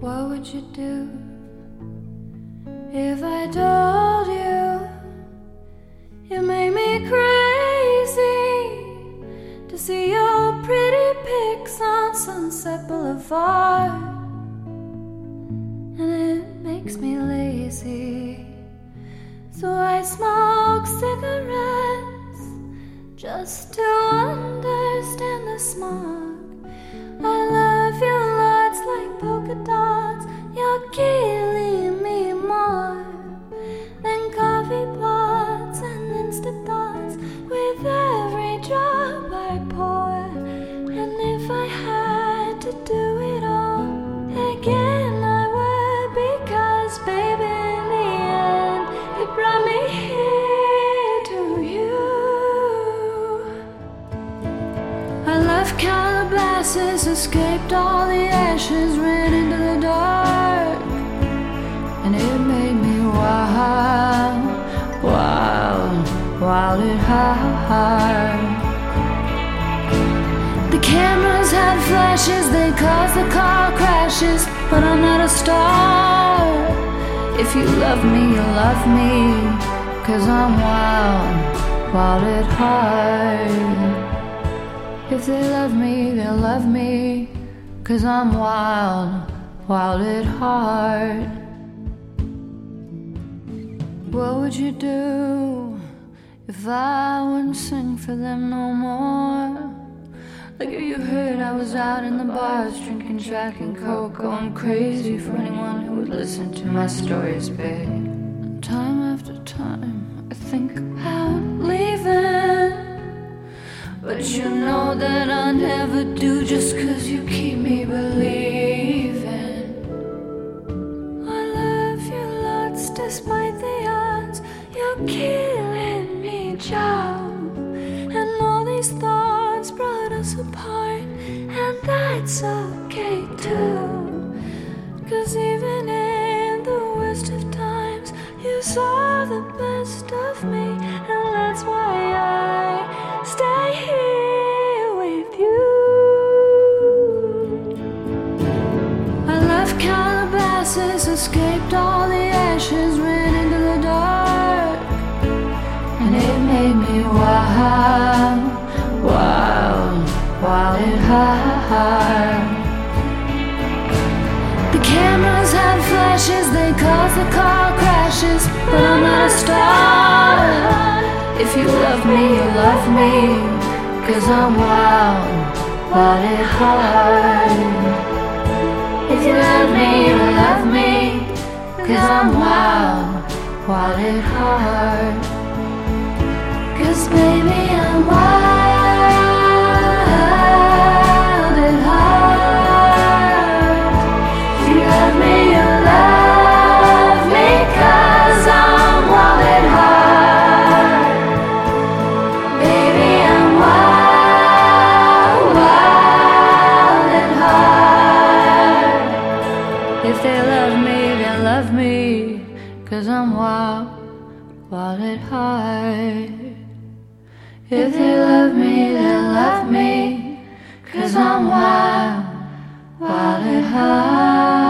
What would you do if I told you you made me crazy to see your pretty pics on Sunset Boulevard? And it makes me lazy, so I smoke cigarettes just to understand the smog. I love you lots like polka dots. You're killing me more than coffee pots and instant thoughts with every drop I pour. And if I had to do it all again, I would, because baby, in the end, you brought me here to you. I left Calabasas, escaped all the ashes, ran into the dark, and it made me wild, wild, wild at heart. The cameras had flashes, they caused the car crashes, but I'm not a star. If you love me, you love me, 'cause I'm wild, wild at heart. If they love me, they'll love me, 'cause I'm wild, wild at heart. What would you do if I wouldn't sing for them no more? Like if you heard I was out in the bars drinking Jack and Coke, going crazy for anyone who would listen to my stories, babe. Time after time I think about leaving, but you know that I never do, just 'cause you keep me believing. I love you lots despite the odds. You're killing me, Joe. And all these thoughts brought us apart, and that's okay too. 'Cause even in the worst of times, you saw the best of me, and that's why I stay here with you. I left Calabasas, escaped all the ashes, ran into the dark, and it made me wild, wild, wild at heart. The cameras had flashes, they caused the car crashes, but I'm not a star. If you love me, you love me, 'cause I'm wild, wild at heart. If you love me, you love me, 'cause I'm wild, wild at heart. 'Cause baby, I'm wild at heart. If you love me, you love me, 'cause I'm wild at heart. Baby, I'm wild, wild at heart. If they love me, they love me, 'cause I'm wild, wild at heart. If they love me, they love me, 'cause I'm wild, wild at heart.